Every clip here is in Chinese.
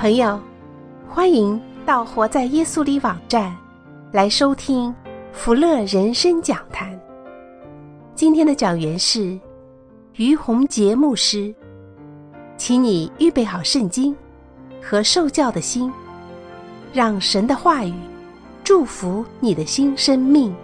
朋友，欢迎到活在耶稣里网站来收听福乐人生讲坛。今天的讲员是于洪杰牧师，请你预备好圣经和受教的心，让神的话语祝福你的新生命。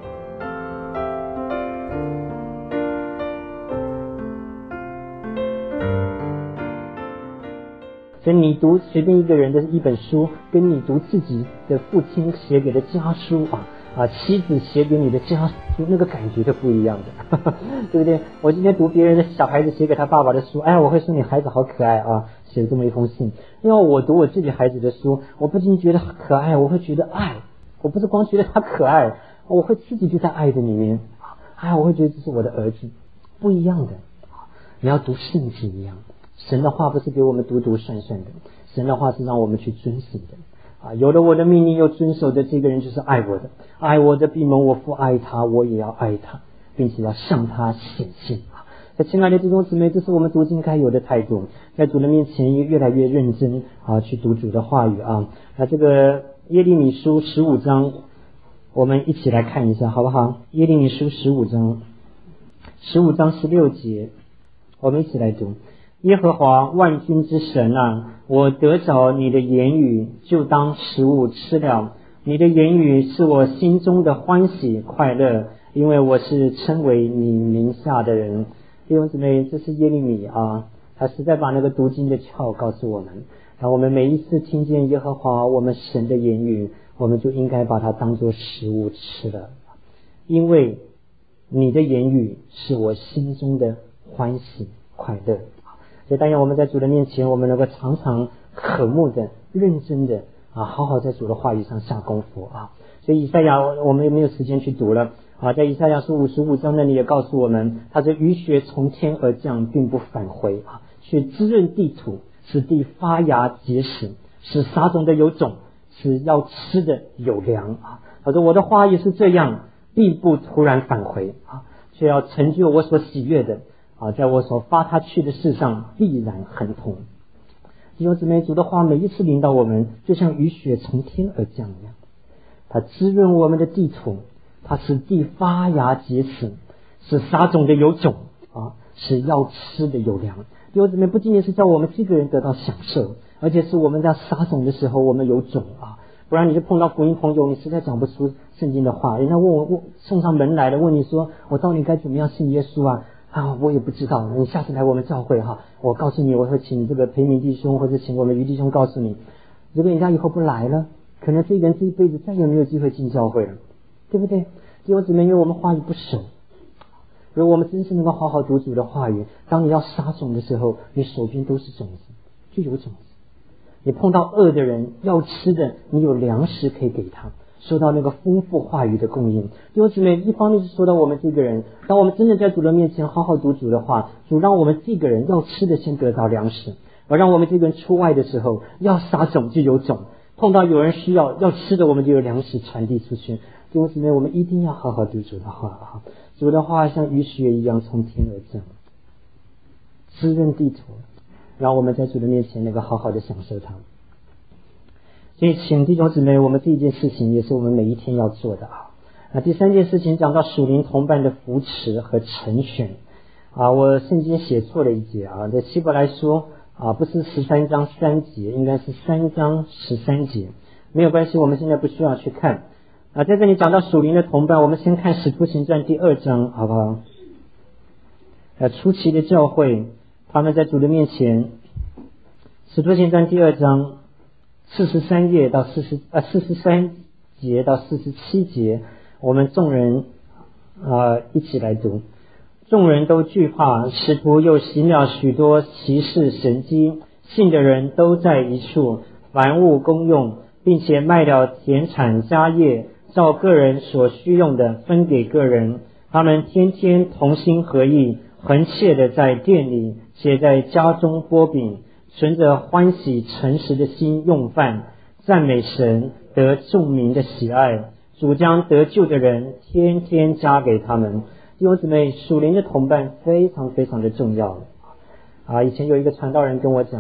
所以你读随便一个人的一本书，跟你读自己的父亲写给的家书妻子写给你的家书，那个感觉就不一样的对不对？我今天读别人的小孩子写给他爸爸的书，我会说你孩子好可爱写了这么一封信。因为我读我自己孩子的书，我不仅觉得可爱，我会觉得爱，我不是光觉得他可爱，我会自己就在爱的里面我会觉得这是我的儿子，不一样的。你要读圣经一样，神的话不是给我们读读算算的，神的话是让我们去遵守的有了我的命令又遵守的，这个人就是爱我的。爱我的必蒙我父爱他，我也要爱他，并且要向他显现亲爱的弟兄姊妹，这是我们读经该有的态度，在主的面前越来越认真去读主的话语这个耶利米书15章，我们一起来看一下好不好？耶利米书15章16节，我们一起来读。耶和华万军之神我得着你的言语，就当食物吃了。你的言语是我心中的欢喜快乐，因为我是称为你名下的人。弟兄姊妹，这是耶利米他实在把那个读经的窍告诉我们。然后我们每一次听见耶和华我们神的言语，我们就应该把它当作食物吃了，因为你的言语是我心中的欢喜快乐。所以但愿我们在主的面前，我们能够常常渴慕的认真的好好在主的话语上下功夫所以以赛亚我们也没有时间去读了在以赛亚书55章那里也告诉我们，他说雨雪从天而降，并不返回却滋润地土，使地发芽结实，使撒种的有种，使要吃的有粮他说我的话也是这样，并不突然返回却要成就我所喜悦的在我所发他去的事上必然亨通。弟兄姊妹，主的话每一次临到我们，就像雨雪从天而降一样，它滋润我们的地土，它使地发芽结实，使撒种的有种使要吃的有粮。弟兄姊妹，不仅仅是叫我们这个人得到享受，而且是我们在撒种的时候我们有种不然你就碰到福音朋友，你实在讲不出圣经的话，人家问送上门来了，问你说我到底该怎么样信耶稣我也不知道，你下次来我们教会我告诉你，我会请这个培明弟兄或者请我们于弟兄告诉你，如果人家以后不来了，可能这个人这一辈子再也没有机会进教会了，对不对？弟兄姊妹，因为我们话语不熟，如果我们真是能够好好读主的话语，当你要撒种的时候，你手边都是种子，就有种子。你碰到饿的人要吃的，你有粮食可以给他，受到那个丰富话语的供应。弟兄姊妹，一方面是说到我们这个人，当我们真的在主的面前好好读主的话，主让我们这个人要吃的先得到粮食，而让我们这个人出外的时候要撒种就有种，碰到有人需要要吃的，我们就有粮食传递出去。弟兄姊妹，我们一定要好好读主的话主的话像雨雪一样从天而降，滋润地土，让我们在主的面前能够好好的享受它。所以请弟兄姊妹，我们这一件事情也是我们每一天要做的第三件事情讲到属灵同伴的扶持和成全我圣经写错了一节在希伯来书不是13章3节，应该是3章13节，没有关系，我们现在不需要去看在这里讲到属灵的同伴，我们先看使徒行传第2章好不好？初期的教会他们在主的面前，使徒行传第2章43节到43节到47节，我们众人一起来读。众人都惧怕，使徒又行了许多奇事神迹，信的人都在一处，凡物公用，并且卖了田产家业，照个人所需用的分给个人。他们天天同心合意，恒切的在店里且在家中擘饼，存着欢喜诚实的心用饭，赞美神，得众民的喜爱。主将得救的人天天加给他们。弟兄姊妹，属灵的同伴非常非常的重要以前有一个传道人跟我讲，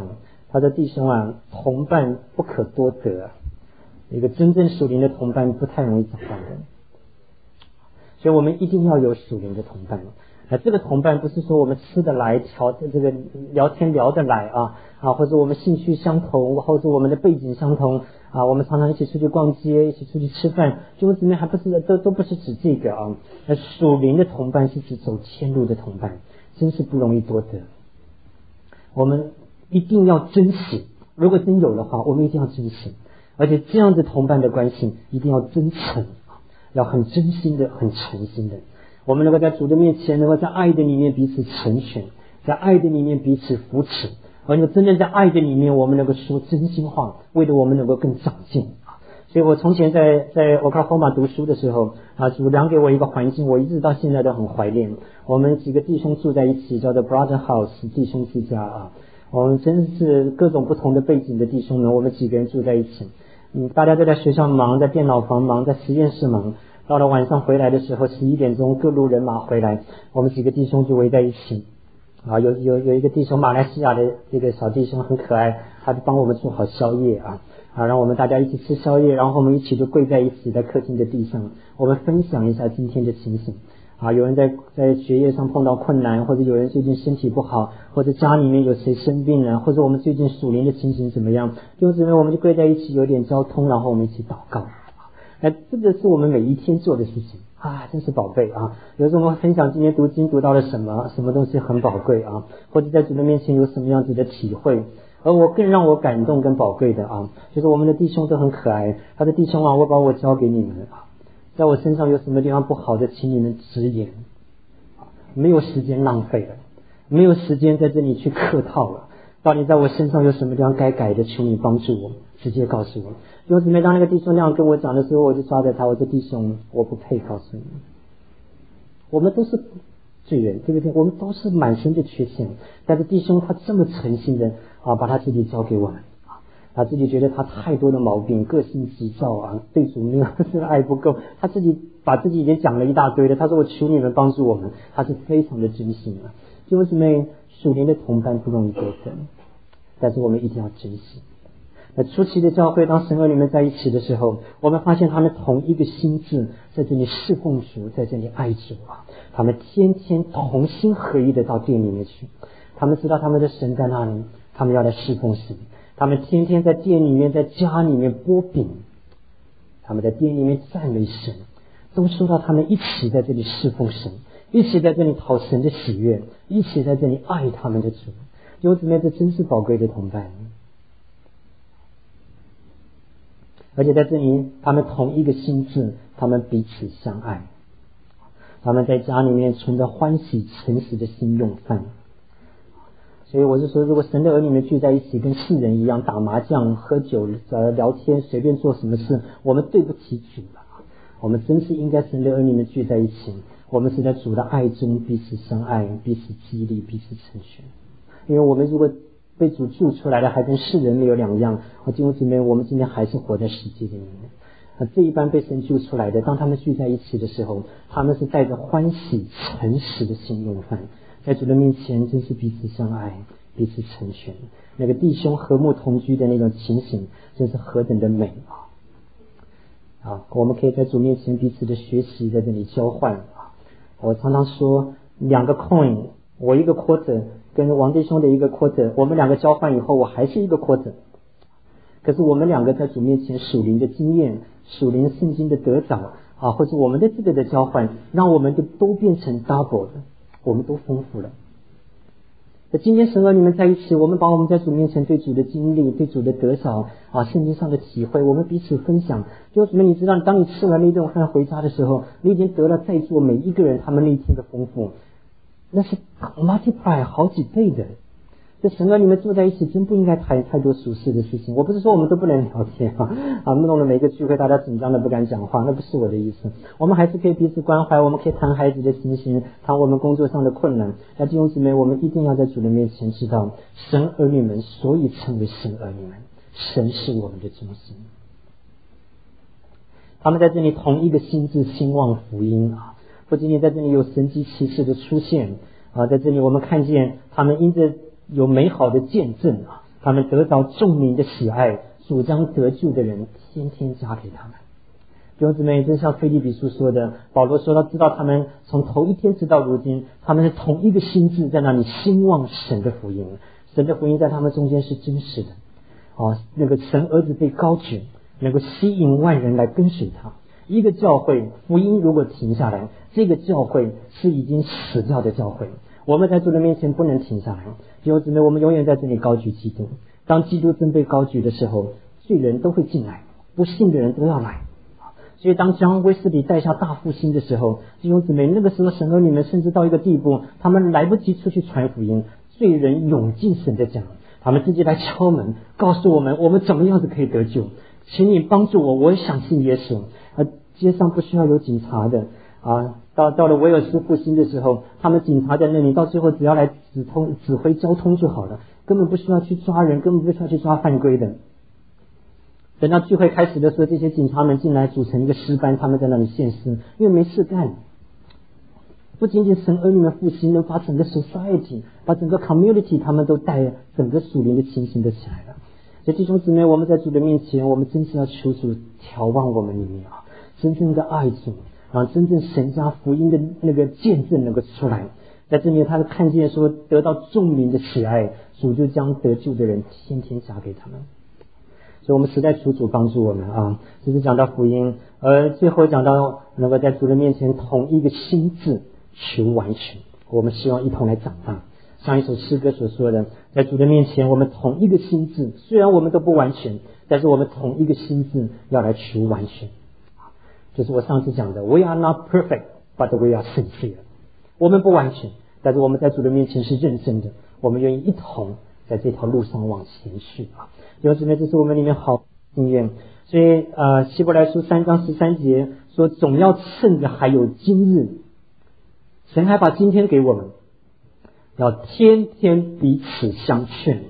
他说弟兄啊，同伴不可多得啊，一个真正属灵的同伴不太容易找到的，所以我们一定要有属灵的同伴。这个同伴不是说我们吃得来，这个聊天聊得来或者我们兴趣相同，或者我们的背景相同我们常常一起出去逛街，一起出去吃饭，就这边还不是都不是指这个属灵的同伴是指走天路的同伴，真是不容易多得。我们一定要珍惜，如果真有的话，我们一定要珍惜，而且这样子同伴的关系一定要真诚，要很真心的、很诚心的。我们能够在主的面前，能够在爱的里面彼此成全，在爱的里面彼此扶持，而且真正在爱的里面，我们能够说真心话，为了我们能够更长进。所以我从前在Oklahoma读书的时候主量给我一个环境，我一直到现在都很怀念。我们几个弟兄住在一起，叫做 Brother House 弟兄之家我们真是各种不同的背景的弟兄们，我们几个人住在一起。大家都在学校忙，在电脑房忙，在实验室忙。到了晚上回来的时候，11点钟各路人马回来，我们几个弟兄就围在一起有一个弟兄，马来西亚的这个小弟兄很可爱，他就帮我们做好宵夜让我们大家一起吃宵夜，然后我们一起就跪在一起，在客厅的地上，我们分享一下今天的情形有人在学业上碰到困难，或者有人最近身体不好，或者家里面有谁生病了，或者我们最近属灵的情形怎么样，就这边我们就跪在一起，有点交通，然后我们一起祷告。这个是我们每一天做的事情真是宝贝有时候我们分享今天读经读到了什么东西很宝贵或者在主的面前有什么样子的体会。而我更让我感动跟宝贵的就是我们的弟兄都很可爱，他的弟兄我把我交给你们在我身上有什么地方不好的，请你们直言没有时间浪费了，没有时间在这里去客套了，到底在我身上有什么地方该改的，求你帮助我，直接告诉我。因为姊妹当那个弟兄那样跟我讲的时候，我就抓着他，我说弟兄，我不配告诉你，我们都是罪人，对不对？我们都是满身的缺陷，但是弟兄他这么诚心的把他自己交给我们他自己觉得他太多的毛病，个性急躁对主没有爱不够，他自己把自己已经讲了一大堆了。他说我求你们帮助我们，他是非常的真心弟兄姊妹，属灵的同伴不容易得分，但是我们一定要珍惜。初期的教会，当神儿女们在一起的时候，我们发现他们同一个心志，在这里侍奉主，在这里爱主他们天天同心合一的到店里面去，他们知道他们的神在那里，他们要来侍奉神，他们天天在店里面，在家里面剥饼，他们在店里面赞美神，都说到他们一起在这里侍奉神，一起在这里讨神的喜悦，一起在这里爱他们的主。弟兄姊妹，这真是宝贵的同伴。而且在这里他们同一个心志，他们彼此相爱，他们在家里面存着欢喜诚实的心用饭。所以我是说，如果神的儿女们聚在一起，跟世人一样打麻将喝酒聊天，随便做什么事，我们对不起主了。我们真是应该神的儿女们聚在一起，我们是在主的爱中彼此相爱，彼此激励，彼此成全。因为我们如果被主救出来的还跟世人没有两样，弟兄姊妹，我们今天还是活在世界里面。这一般被神救出来的，当他们聚在一起的时候，他们是带着欢喜诚实的心用饭，在主的面前真是彼此相爱，彼此成全，那个弟兄和睦同居的那种情形，真是何等的美我们可以在主面前彼此的学习，在这里交换我常常说2个 coin， 我一个 quarter跟王弟兄的一个 quarter， 我们2个交换以后，我还是一个 quarter。可是我们2个在主面前属灵的经验，属灵圣经的得着或者我们的这个的交换，让我们都变成 double 的，我们都丰富了。今天神和你们在一起，我们把我们在主面前对主的经历，对主的得着圣经上的体会，我们彼此分享。就什么你知道，当你吃完那顿饭回家的时候，你已经得了在座每一个人他们那一天的丰富，那是 multiply 好几倍的。这神和你们坐在一起，真不应该谈太多俗事的事情。我不是说我们都不能聊天弄了每个聚会大家紧张的不敢讲话，那不是我的意思。我们还是可以彼此关怀，我们可以谈孩子的情形，谈我们工作上的困难。弟兄姊妹，我们一定要在主的面前知道，神儿女们所以称为神儿女们，神是我们的中心。他们在这里同一个心志兴旺福音不仅仅在这里有神迹奇事的出现在这里我们看见他们因着有美好的见证他们得到众民的喜爱，主将得救的人天天加给他们。弟兄姊妹，就像腓立比书说的，保罗说到，知道他们从头一天直到如今，他们是同一个心志在那里兴旺神的福音。神的福音在他们中间是真实的。那个神儿子被高举，能够吸引万人来跟随他。一个教会福音如果停下来，这个教会是已经死掉的教会。我们在主的面前不能停下来。弟兄姊妹，我们永远在这里高举基督。当基督真被高举的时候，罪人都会进来，不信的人都要来。所以当将威斯理带下大复兴的时候，弟兄姊妹，那个时候神儿女们甚至到一个地步，他们来不及出去传福音，罪人涌进神的家，他们自己来敲门，告诉我们怎么样子可以得救，请你帮助我，我也想信耶稣。街上不需要有警察的到了威尔斯复兴的时候，他们警察在那里，到最后只要来指挥交通就好了，根本不需要去抓人，根本不需要去抓犯规的。等到聚会开始的时候，这些警察们进来组成一个诗班，他们在那里献诗，因为没事干。不仅仅神儿女们复兴，能把整个 society 把整个 community 他们都带整个属灵的情形都起来了。所以弟兄姊妹，我们在主的面前，我们真是要求主调望我们里面真正的爱主，真正神家福音的那个见证能够出来。在这里他看见说得到众民的喜爱，主就将得救的人天天加给他们。所以我们实在求主帮助我们这是讲到福音，而最后讲到能够在主的面前同一个心志求完全。我们希望一同来长大，像一首诗歌所说的，在主的面前我们同一个心志，虽然我们都不完全，但是我们同一个心志要来求完全。就是我上次讲的 We are not perfect, but we are sincere。 我们不完全，但是我们在主的面前是认真的，我们愿意一同在这条路上往前去弟兄姊妹，这是我们里面好经验。所以希伯来书3章13节说，总要趁着还有今日，神还把今天给我们，要天天彼此相劝。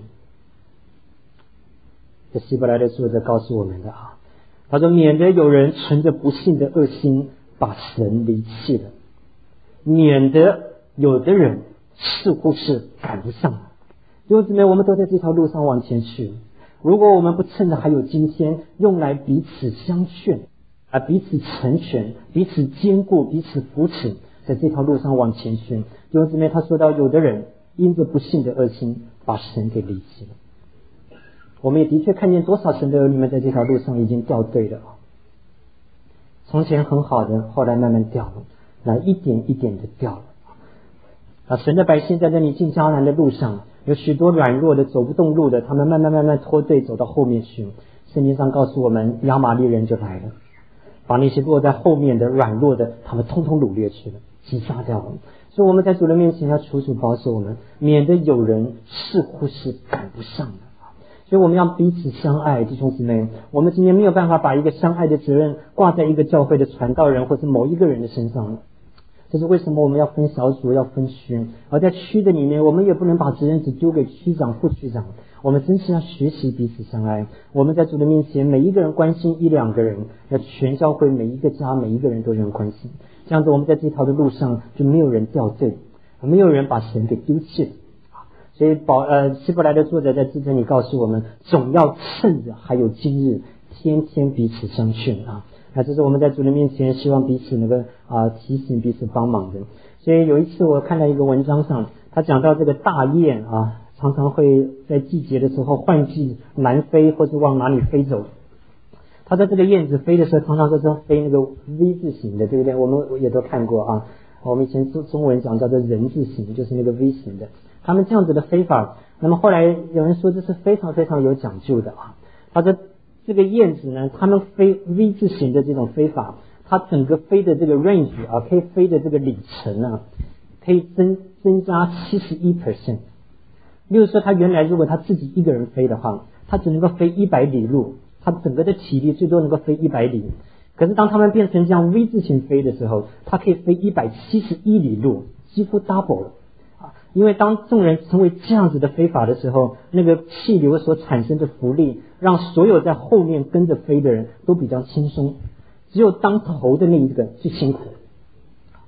这希伯来的作者告诉我们的他说，免得有人存着不信的恶心把神离弃了，免得有的人似乎是赶不上。弟兄姊妹，我们都在这条路上往前去，如果我们不趁着还有今天，用来彼此相劝彼此成全，彼此坚固，彼此扶持，在这条路上往前去。弟兄姊妹，他说到有的人因着不信的恶心把神给离弃了。我们也的确看见多少神的儿女们在这条路上已经掉队了从前很好的，后来慢慢掉了，一点一点的掉了神的百姓在这里进迦南的路上，有许多软弱的走不动路的，他们慢慢脱队走到后面去。圣经上告诉我们，亚玛力人就来了，把那些落在后面的软弱的他们通通掳掠去了，击杀掉了。所以我们在主的面前要求主保守我们，免得有人似乎是赶不上的。所以我们要彼此相爱。弟兄姊妹，我们今天没有办法把一个相爱的责任挂在一个教会的传道人或者某一个人的身上，这是为什么我们要分小组，要分区。而在区的里面，我们也不能把责任只丢给区长副区长，我们真是要学习彼此相爱。我们在主的面前，每一个人关心1、2个人，要全教会每一个家每一个人都有人关心，这样子我们在这条的路上就没有人掉队，没有人把神给丢弃了。所以希伯来的作者在这里告诉我们，总要趁着还有今日，天天彼此相劝这是我们在主的面前希望彼此能够提醒彼此帮忙的。所以有一次我看到一个文章上，他讲到这个大雁常常会在季节的时候换季南飞或者往哪里飞走。他在这个燕子飞的时候，常常都是飞那个 V 字形的，对不对？我们也都看过我们以前中文讲叫做人字形，就是那个 V 型的。他们这样子的飞法，那么后来有人说这是非常非常有讲究的他说这个燕子呢，他们飞 V 字形的这种飞法，它整个飞的这个 range 可以飞的这个里程可以增加 71%。 例如说他原来如果他自己一个人飞的话，他只能够飞100里路，他整个的体力最多能够飞100里。可是当他们变成这样 V 字形飞的时候，他可以飞171里路，几乎 double 了因为当众人成为这样子的飞法的时候，那个气流所产生的浮力让所有在后面跟着飞的人都比较轻松，只有当头的那一个最辛苦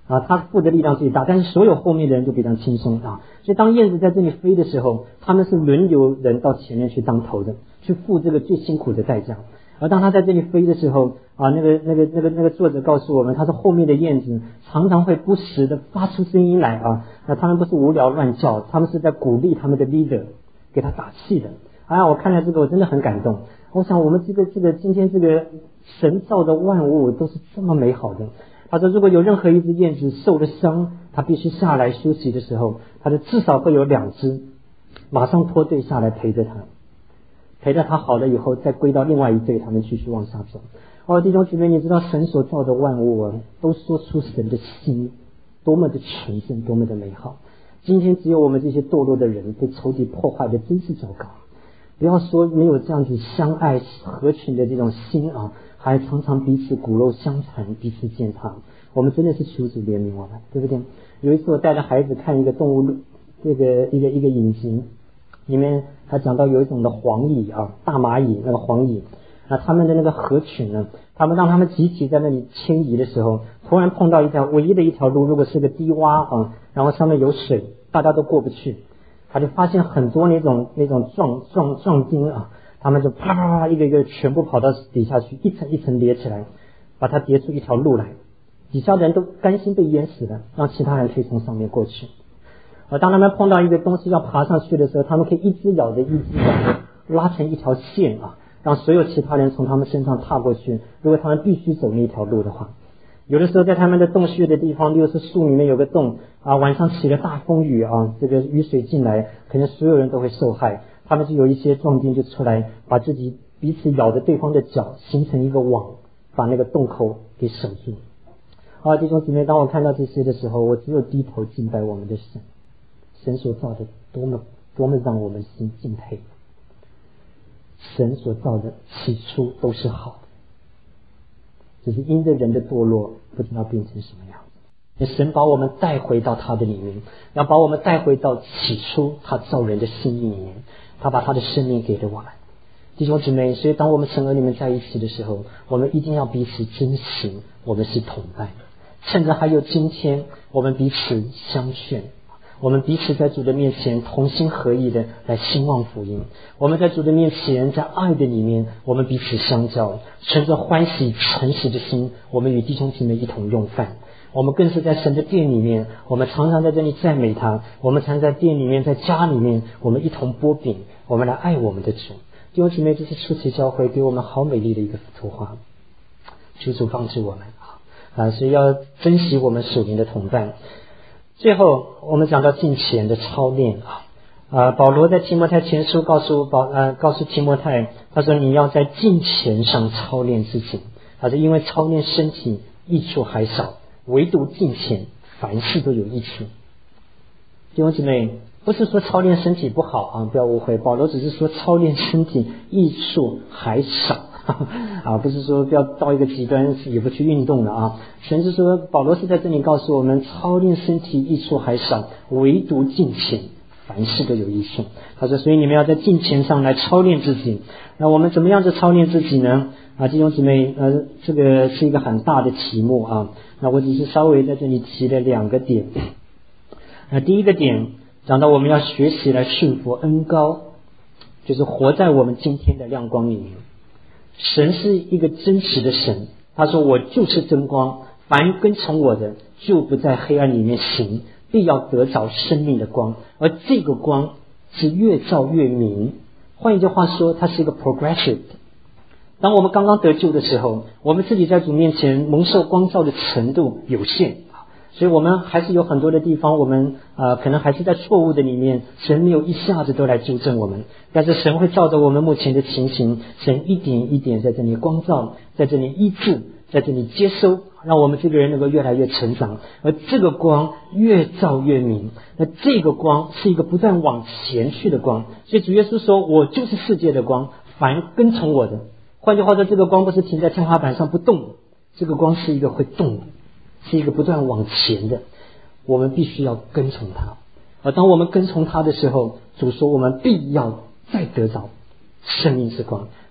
啊，他负的力量最大，但是所有后面的人都非常轻松啊。所以当燕子在这里飞的时候，他们是轮流人到前面去当头的，去付这个最辛苦的代价。而当他在这里飞的时候啊，那个作者告诉我们，他说后面的燕子常常会不时的发出声音来啊，那他们不是无聊乱叫，他们是在鼓励他们的 leader， 给他打气的。我看了这个我真的很感动。我想我们这个今天这个神造的万物都是这么美好的。他说如果有任何一只燕子受了伤，他必须下来休息的时候，他说至少会有2只马上脱队下来陪着他，陪着他好了以后再归到另外一队，他们继续往下走。弟兄姊妹，你知道神所造的万物啊，都说出神的心多么的纯正，多么的美好。今天只有我们这些堕落的人被仇敌破坏的真是糟糕。不要说没有这样子相爱合群的这种心啊，还常常彼此骨肉相残，彼此践踏。我们真的是求主怜悯我们，对不对？有一次我带着孩子看一个动物，一个影集，里面他讲到有一种的黄蚁啊，大蚂蚁那个黄蚁，那他们的那个合群呢，他们让他们集体在那里迁移的时候，突然碰到唯一的一条路，如果是个低洼啊，然后上面有水，大家都过不去。他就发现很多那种壮丁啊，他们就啪啪啪一个一个全部跑到底下去，一层一层叠起来，把它叠出一条路来，底下的人都甘心被淹死了，让其他人可以从上面过去。当他们碰到一个东西要爬上去的时候，他们可以一只咬着一只咬着，拉成一条线啊，让所有其他人从他们身上踏过去，如果他们必须走那条路的话。有的时候在他们的洞穴的地方，例如是树里面有个洞啊，晚上起了大风雨啊，这个雨水进来，可能所有人都会受害。他们就有一些壮丁就出来，把自己彼此咬着对方的脚，形成一个网，把那个洞口给守住。弟兄姊妹，当我看到这些的时候，我只有低头敬拜我们的神。神所造的多么让我们心敬佩。神所造的起初都是好的，只是因着人的堕落，不知道变成什么样子。神把我们带回到他的里面，要把我们带回到起初他造人的心意里面，他把他的生命给了我们。弟兄姊妹，所以当我们神儿女们在一起的时候，我们一定要彼此珍惜，我们是同伴。趁着还有今天，我们彼此相劝，我们彼此在主的面前同心合意的来兴旺福音。我们在主的面前，在爱的里面，我们彼此相交，存着欢喜诚实的心，我们与弟兄姊妹一同用饭。我们更是在神的殿里面，我们常常在这里赞美他，我们常在店里面，在家里面，我们一同擘饼，我们来爱我们的主。弟兄姊妹，这是初期教会给我们好美丽的一个图画。求主帮助我们所以要珍惜我们属灵的同伴。最后我们讲到敬虔的操练保罗在提摩太前书告诉提摩太，他说你要在敬虔上操练自己。他说因为操练身体益处还少，唯独敬虔凡事都有益处。弟兄姊妹，不是说操练身体不好不要误会，保罗只是说操练身体益处还少不是说不要到一个极端也不去运动了神是说，保罗是在这里告诉我们，操练身体益处还少，唯独敬虔凡事都有益处。他说所以你们要在敬虔上来操练自己。那我们怎么样子操练自己呢弟兄姊妹这个是一个很大的题目那我只是稍微在这里提了2个点。第一个点讲到我们要学习来顺服恩膏，就是活在我们今天的亮光里面。神是一个真实的神，他说我就是真光，凡跟从我的就不在黑暗里面行，必要得着生命的光，而这个光是越照越明。换一句话说，它是一个 progressive。 当我们刚刚得救的时候，我们自己在主面前蒙受光照的程度有限，所以我们还是有很多的地方我们可能还是在错误的里面，神没有一下子都来纠正我们，但是神会照着我们目前的情形，神一点一点在这里光照，在这里医治，在这里接收，让我们这个人能够越来越成长。而这个光越照越明，那这个光是一个不断往前去的光。所以主耶稣说我就是世界的光，凡跟从我的。换句话说，这个光不是停在天花板上不动，这个光是一个会动的，是一个不断往前的，我们必须要跟从他。而当我们跟从他的时候，主说我们必要再得着生命之光。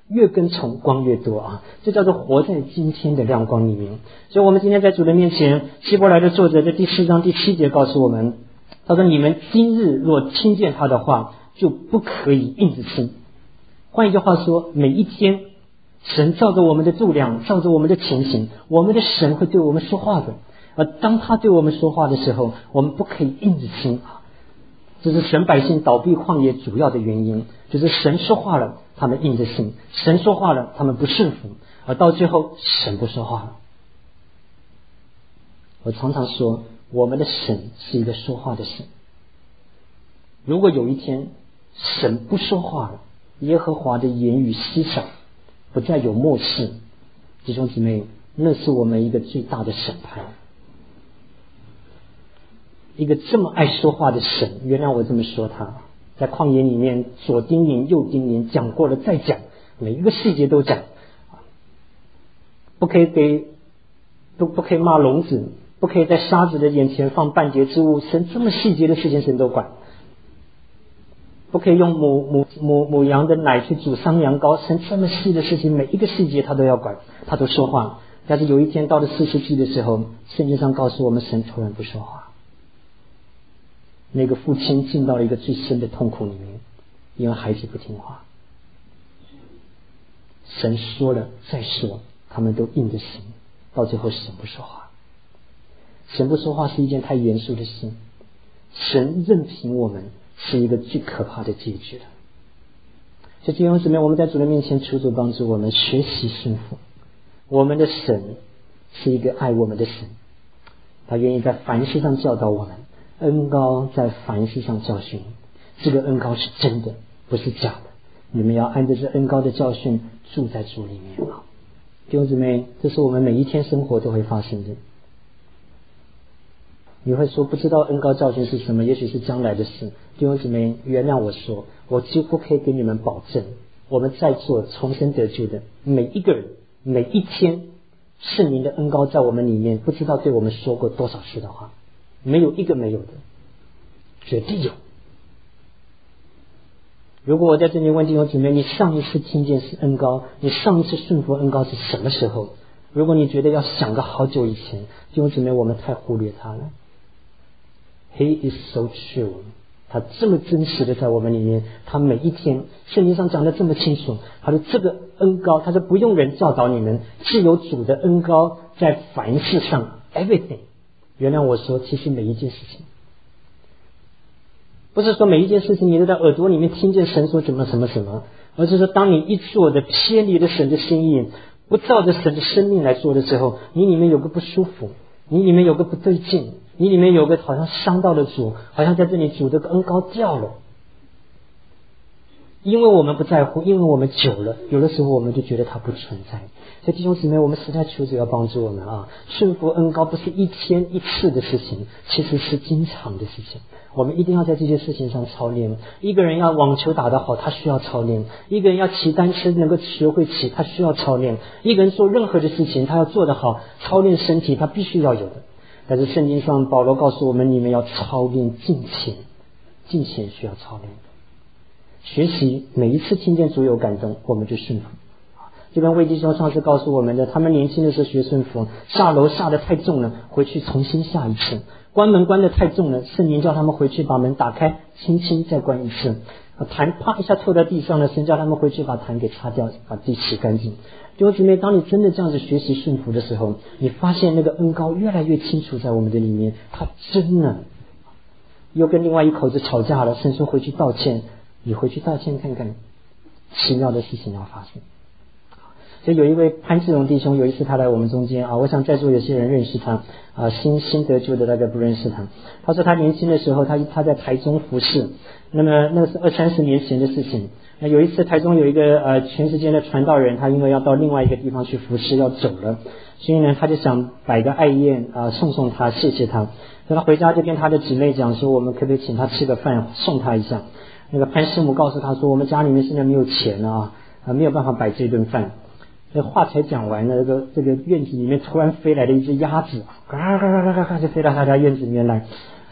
越跟从光越多啊，这叫做活在今天的亮光里面。所以我们今天在主的面前，希伯来的作者在第4章第7节告诉我们，他说你们今日若听见他的话，就不可以硬着心。换一句话说，每一天神照着我们的度量，照着我们的情形，我们的神会对我们说话的。而当他对我们说话的时候，我们不可以硬着心啊。这是神百姓倒闭旷野主要的原因，就是神说话了，他们硬着心；神说话了，他们不顺服，而到最后神不说话了。我常常说，我们的神是一个说话的神。如果有一天神不说话了，耶和华的言语稀少，不再有默示，弟兄姊妹，那是我们一个最大的审判。一个这么爱说话的神，原谅我这么说他，在旷野里面左叮咛右叮咛，讲过了再讲，每一个细节都讲，不可以骂聋子，不可以在瞎子的眼前放半截之物，神这么细节的事情神都管。不可以用母羊的奶去煮山羊羔，神这么细的事情，每一个细节他都要管，他都说话。但是有一天到了40纪的时候，圣经上告诉我们，神突然不说话。那个父亲进到了一个最深的痛苦里面，因为孩子不听话。神说了再说，他们都硬着心，到最后神不说话。神不说话是一件太严肃的事，神任凭我们是一个最可怕的结局了。所以弟兄姊妹，我们在主的面前求主帮助我们学习顺服。我们的神是一个爱我们的神，他愿意在凡事上教导我们，恩膏在凡事上教训。这个恩膏是真的，不是假的。你们要按着这恩膏的教训住在主里面啊！弟兄姊妹，这是我们每一天生活都会发生的。你会说不知道恩膏教训是什么，也许是将来的事。弟兄姊妹，原谅我说，我几乎可以给你们保证，我们在座重生得救的每一个人，每一天圣灵的恩膏在我们里面，不知道对我们说过多少次的话，没有一个没有的，绝对有。如果我在这里问弟兄姊妹，你上一次听见是恩膏，你上一次顺服恩膏是什么时候？如果你觉得要想个好久以前，弟兄姊妹，我们太忽略他了。He is so true， 他这么真实的在我们里面，他每一天圣经上讲得这么清楚，他的这个恩膏，他说不用人教导你们，是有主的恩膏在凡事上 everything。 原谅我说，其实每一件事情，不是说每一件事情你都在耳朵里面听见神说什么什么什么，而是说当你一做的偏离了神的心意，不照着神的生命来做的时候，你里面有个不舒服，你里面有个不对劲，你里面有个好像伤到了主，好像在这里主的恩膏掉了。因为我们不在乎，因为我们久了，有的时候我们就觉得它不存在。所以弟兄姊妹，我们实在求主要帮助我们啊！顺服恩膏不是一天一次的事情，其实是经常的事情。我们一定要在这些事情上操练。一个人要网球打得好，他需要操练；一个人要骑单车能够学会骑，他需要操练；一个人做任何的事情，他要做得好，操练身体，他必须要有的。但是圣经上保罗告诉我们，你们要操练敬虔，敬虔需要操练。学习每一次听见主有感动，我们就顺服。就跟魏弟兄上次告诉我们的，他们年轻的时候学顺服，下楼下得太重了，回去重新下一次；关门关得太重了，圣灵叫他们回去把门打开，轻轻再关一次。痰啪一下吐在地上了，神叫他们回去把痰给擦掉，把地洗干净。弟兄姊妹，当你真的这样子学习顺服的时候，你发现那个恩膏越来越清楚在我们的里面，他真的又跟另外一口子吵架了，神说回去道歉，你回去道歉看看，奇妙的事情要发生。所以有一位潘志荣弟兄，有一次他来我们中间啊，我想在座有些人认识他啊，新得救的大概不认识他。他说他年轻的时候，他在台中服侍，那么那是20-30年前的事情。那有一次台中有一个全世界的传道人，他因为要到另外一个地方去服侍要走了，所以呢他就想摆个爱宴啊，送他，谢谢他。所以他回家就跟他的姊妹讲说，我们可不可以请他吃个饭，送他一下。那个潘师母告诉他说，我们家里面现在没有钱了啊，没有办法摆这顿饭。这话才讲完了，这个院子里面突然飞来了一只鸭子，嘎嘎嘎嘎嘎就飞到他家院子里面来。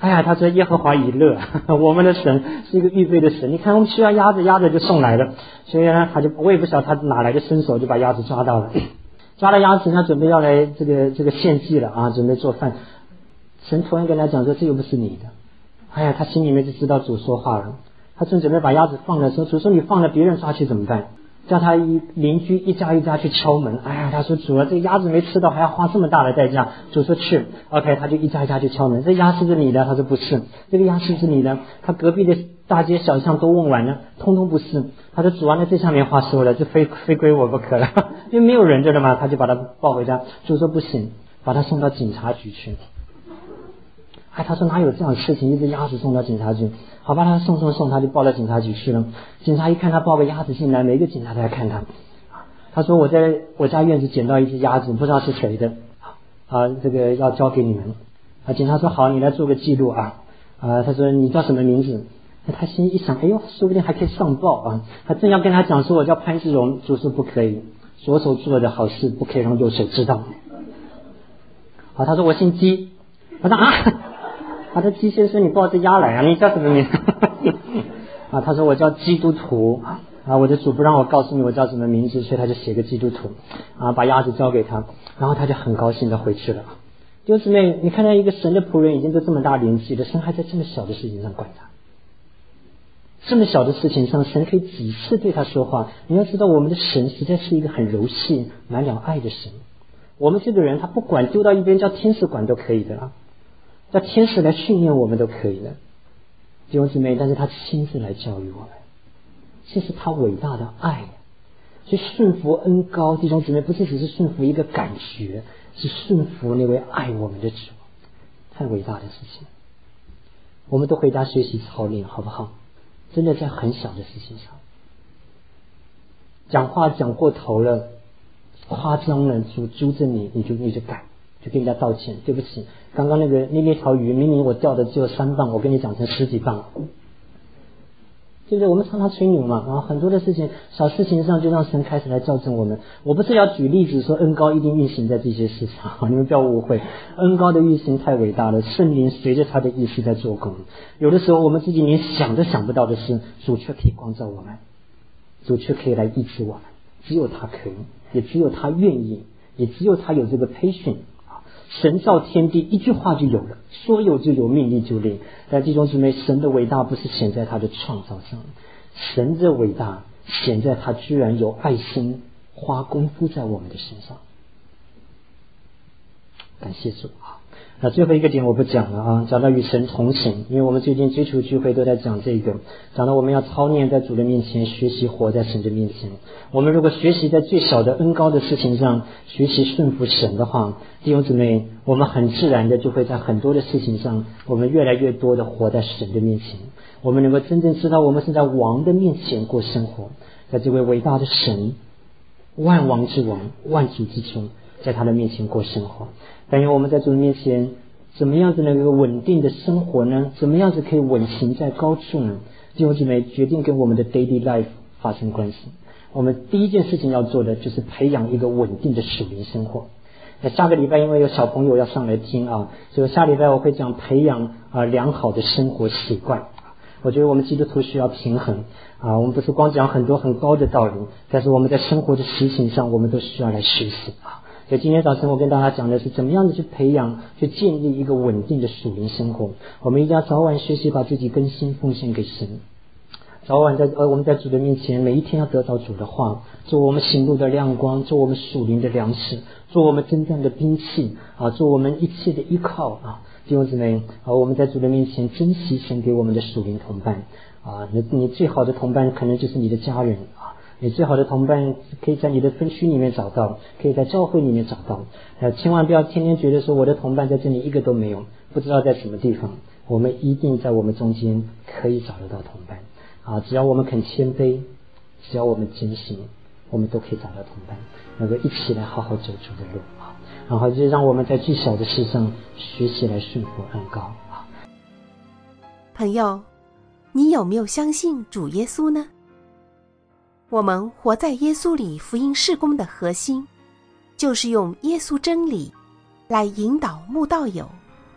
哎呀，他说耶和华已乐，我们的神是一个预备的神。你看我们需要鸭子，鸭子就送来了。所以呢，我也不晓得他哪来的伸手就把鸭子抓到了。抓了鸭子，他准备要来这个献祭了啊，准备做饭。神突然跟他讲说，这又不是你的。哎呀，他心里面就知道主说话了。他正准备把鸭子放了，说主说你放了别人抓去怎么办？叫他邻居一家一家去敲门。哎呀，他说主啊，这个鸭子没吃到还要花这么大的代价。主说去 ，OK， 他就一家一家去敲门。这鸭是不是你的？他说不是。这个鸭是不是你的？他隔壁的大街小巷都问完了，通通不是。他说主啊，那这下没话说了，这非归我不可了，因为没有人着了嘛。他就把他抱回家。主说不行，把他送到警察局去。哎，他说哪有这样的事情？一只鸭子送到警察局。好吧，他送，他就抱到警察局去了。警察一看他抱个鸭子进来，每一个警察都在看他。他说我在我家院子捡到一只鸭子，不知道是谁的这个要交给你们。警察说好，你来做个记录啊。他说你叫什么名字？他心一想，哎呦，说不定还可以上报啊。他正要跟他讲说我叫潘志荣，主说不可以，左手做的好事不可以让右手知道。好，他说我姓姬。他说他说姬先生，你抱着鸭来啊？你叫什么名字？他说我叫基督徒我的主不让我告诉你我叫什么名字，所以他就写个基督徒把鸭子交给他，然后他就很高兴的回去了。弟兄姊妹，你看到一个神的仆人已经都这么大年纪了，神还在这么小的事情上管他，这么小的事情上神可以几次对他说话。你要知道我们的神实在是一个很柔细满了爱的神。我们这个人他不管丢到一边叫天使管都可以的啦，叫天使来训练我们都可以的，弟兄姊妹，但是他亲自来教育我们，这是他伟大的爱。所以顺服恩膏，弟兄姊妹，不是只是顺服一个感觉，是顺服那位爱我们的主，太伟大的事情。我们都回家学习操练好不好？真的在很小的事情上，讲话讲过头了，夸张了，主纠正你，你就改，就跟人家道歉，对不起，刚刚那条鱼明明我钓的只有3磅，我跟你讲成10几磅，对不对？我们常常吹牛嘛，然后很多的事情，小事情上就让神开始来校正我们。我不是要举例子说恩膏一定运行在这些事上，你们不要误会，恩膏的运行太伟大了，圣灵随着他的意识在做工。有的时候我们自己连想都想不到的事，主却可以光照我们，主却可以来医治我们，只有他可以，也只有他愿意，也只有他有这个培训。神造天地，一句话就有了，说有就有，命立就立。但弟兄姊妹，神的伟大不是显在他的创造上，神的伟大显在他居然有爱心，花功夫在我们的身上。感谢主啊！那最后一个点我不讲了讲到与神同行，因为我们最近追求聚会都在讲这个，讲到我们要操练在主的面前，学习活在神的面前。我们如果学习在最小的恩膏的事情上学习顺服神的话，弟兄姊妹，我们很自然的就会在很多的事情上，我们越来越多的活在神的面前。我们能够真正知道我们是在王的面前过生活，在这位伟大的神，万王之王，万主之主，在他的面前过生活。但愿我们在主的面前怎么样子能够稳定的生活呢？怎么样子可以稳行在高处呢？弟兄姊妹，决定跟我们的 daily life 发生关系。我们第一件事情要做的就是培养一个稳定的属灵生活。那下个礼拜因为有小朋友要上来听所以下礼拜我会讲培养良好的生活习惯。我觉得我们基督徒需要平衡我们不是光讲很多很高的道理，但是我们在生活的实行上我们都需要来学习所以今天早晨我跟大家讲的是怎么样的去培养，去建立一个稳定的属灵生活。我们一定要早晚学习把自己更新奉献给神，早晚我们在主的面前每一天要得到主的话，做我们行路的亮光，做我们属灵的粮食，做我们真正的兵器做我们一切的依靠弟兄姊妹我们在主的面前珍惜神给我们的属灵同伴你最好的同伴可能就是你的家人你最好的同伴可以在你的分区里面找到，可以在教会里面找到千万不要天天觉得说我的同伴在这里一个都没有，不知道在什么地方。我们一定在我们中间可以找得到同伴只要我们肯谦卑，只要我们坚信，我们都可以找到同伴，能够一起来好好走主的路然后就让我们在最小的事上学习来顺服恩膏朋友，你有没有相信主耶稣呢？我们活在耶稣里福音事工的核心，就是用耶稣真理来引导慕道友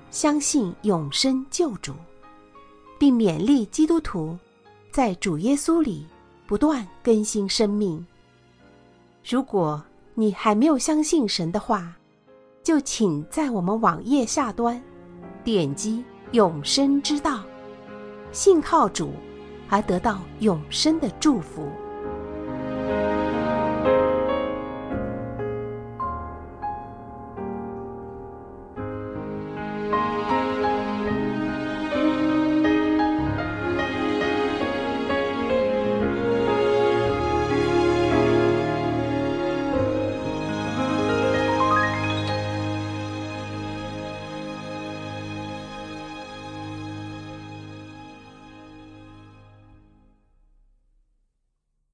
相信永生救主，并勉励基督徒在主耶稣里不断更新生命。如果你还没有相信神的话，就请在我们网页下端点击永生之道，信靠主而得到永生的祝福。